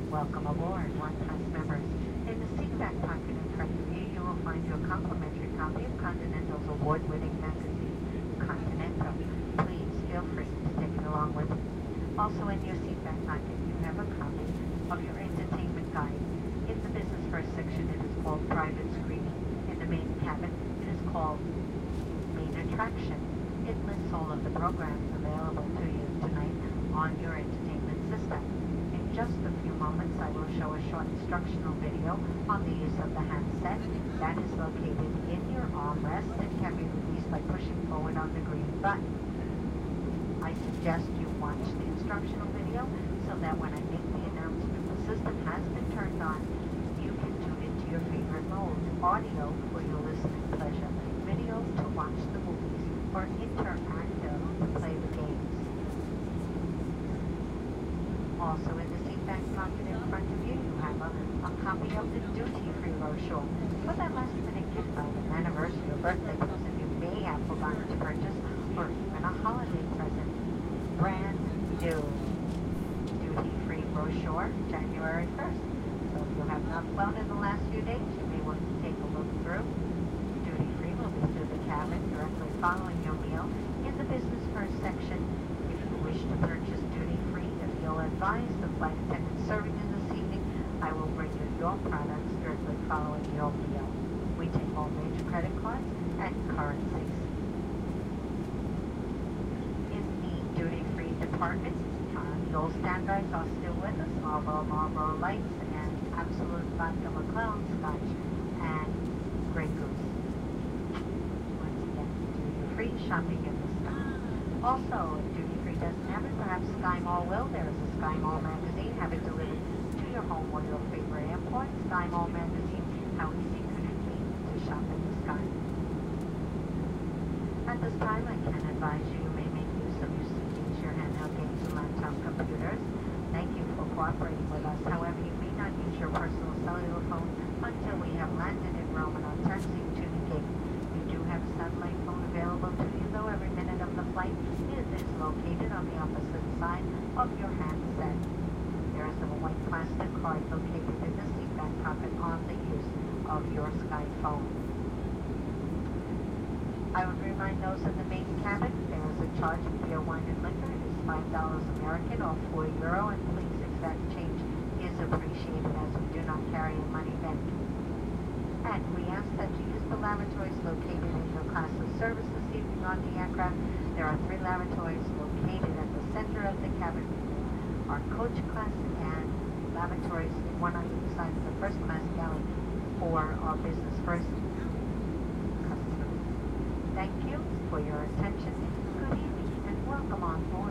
Welcome aboard, OnePass members. In the seat back pocket in front of you, you will find your complimentary copy of Continental's award-winning magazine, Continental. Please feel free to take it along with you. Also in your seat back pocket, you have a copy of your entertainment guide. In the business first section, it is called Private Screening. In the main cabin, it is called Main Attraction. It lists all of the programs available to you tonight on your entertainment system. In just a few moments, I will show a short instructional video on the use of the handset that is located in your armrest and can be released by pushing forward on the green button. I suggest you watch the instructional video so that when I make the announcement the system has been turned on, you can tune into your favorite mode: audio for your listening pleasure, video to watch the movies, or interactive to play the games. Also in the seat back pocket in front of you, you have a copy of the duty-free brochure. For that last-minute gift item, anniversary or birthday present you may have forgotten to purchase, or even a holiday present. Brand new duty-free brochure, January 1st. So if you have not flown in the last few days, you may want to take a look through. Duty-free will be through the cabin directly following your meal. In the business first section, if you wish to purchase duty-free, if you'll advise the flight attendant serving you this evening, I will bring you your products directly following your meal. We take all major credit cards and currencies. In the duty-free department, the old standbys are still with us: Marlboro Lights and Absolute Vodka McClellan Scotch and Grey Goose. Once again, duty-free shopping in the sky. Also, if duty-free doesn't have it, perhaps Sky Mall will. There is a Sky Mall magazine. Have it delivered to your home or your favorite airport. Sky Mall magazine. How easy could it be to shop in the sky? At this time, I can advise you may make use of your CDs, your handheld games, and laptop computers. Thank you for cooperating with us. However, you may not use your personal cellular phone until we have landed in Rome and are taxiing to the gate. You do have a satellite phone available to you, though every minute of the flight is located on the opposite side of your handset. There is a white plastic card located in the seat back pocket on the use of your Sky phone. I would remind those in the main cabin, there is a charge of beer, wine, and liquor. It is $5 American or €4, and please, exact change is appreciated as we do not carry a money bank. And we ask that you use the lavatories located in your class of service this evening on the aircraft. There are 3 lavatories located at the center of the cabin. Our coach class and lavatories, one on each side of the first class galley for our business first customers. Thank you for your attention. Good evening and welcome on board.